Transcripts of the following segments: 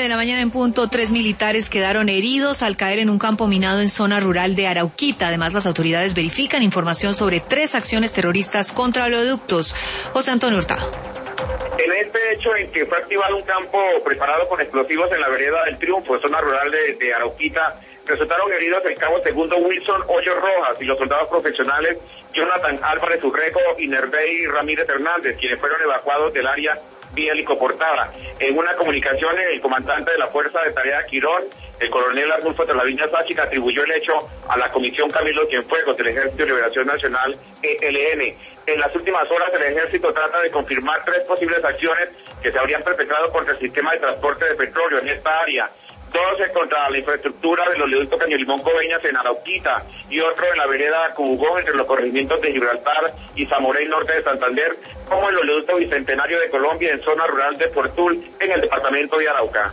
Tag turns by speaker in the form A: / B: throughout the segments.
A: de la mañana en punto, 3 militares quedaron heridos al caer en un campo minado en zona rural de Arauquita. Además, las autoridades verifican información sobre 3 acciones terroristas contra oleoductos. José Antonio Hurtado.
B: En este hecho en que fue activado un campo preparado con explosivos en la vereda del Triunfo, zona rural de Arauquita, resultaron heridos el cabo segundo Wilson Hoyos Rojas y los soldados profesionales Jonathan Álvarez Urrego y Nervey Ramírez Hernández, quienes fueron evacuados del área vía helicoportada. En una comunicación, el comandante de la Fuerza de Tarea Quirón, el coronel Arnulfo Tralaviña Sáchica, atribuyó el hecho a la Comisión Camilo Cienfuegos del Ejército de Liberación Nacional, ELN. En las últimas horas, el Ejército trata de confirmar 3 posibles acciones que se habrían perpetrado contra el sistema de transporte de petróleo en esta área. 2 contra la infraestructura del oleoducto Caño Limón Coveñas en Arauquita y otro en la vereda Cubugón entre los corregimientos de Gibraltar y Zamorey Norte de Santander, como el oleoducto Bicentenario de Colombia en zona rural de Portul en el departamento de Arauca.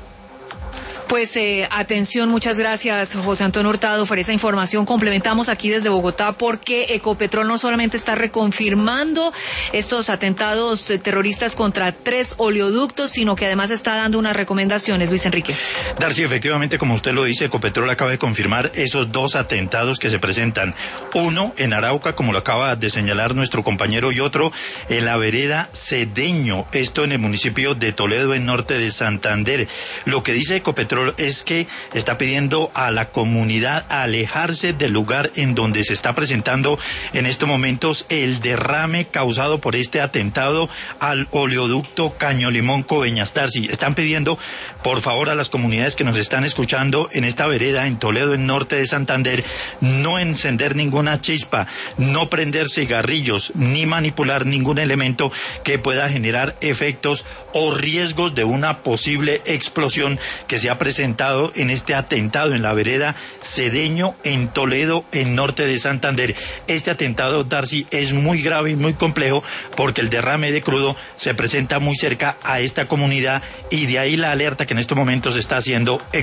A: Pues atención, muchas gracias José Antonio Hurtado por esa información. Complementamos aquí desde Bogotá porque Ecopetrol no solamente está reconfirmando estos atentados terroristas contra 3 oleoductos, sino que además está dando unas recomendaciones. Luis Enrique.
C: Darcy, efectivamente, como usted lo dice, Ecopetrol acaba de confirmar esos 2 atentados que se presentan. Uno en Arauca, como lo acaba de señalar nuestro compañero, y otro en la vereda Cedeño, esto en el municipio de Toledo, en norte de Santander. Lo que dice Ecopetrol es que está pidiendo a la comunidad alejarse del lugar en donde se está presentando en estos momentos el derrame causado por este atentado al oleoducto Caño Limón Coveñas. Darcy, están pidiendo por favor a las comunidades que nos están escuchando en esta vereda en Toledo, en norte de Santander, no encender ninguna chispa, no prender cigarrillos, ni manipular ningún elemento que pueda generar efectos o riesgos de una posible explosión que se ha presentado en este atentado en la vereda Cedeño en Toledo, en norte de Santander. Este atentado, Darcy, es muy grave y muy complejo porque el derrame de crudo se presenta muy cerca a esta comunidad y de ahí la alerta que en estos momentos está haciendo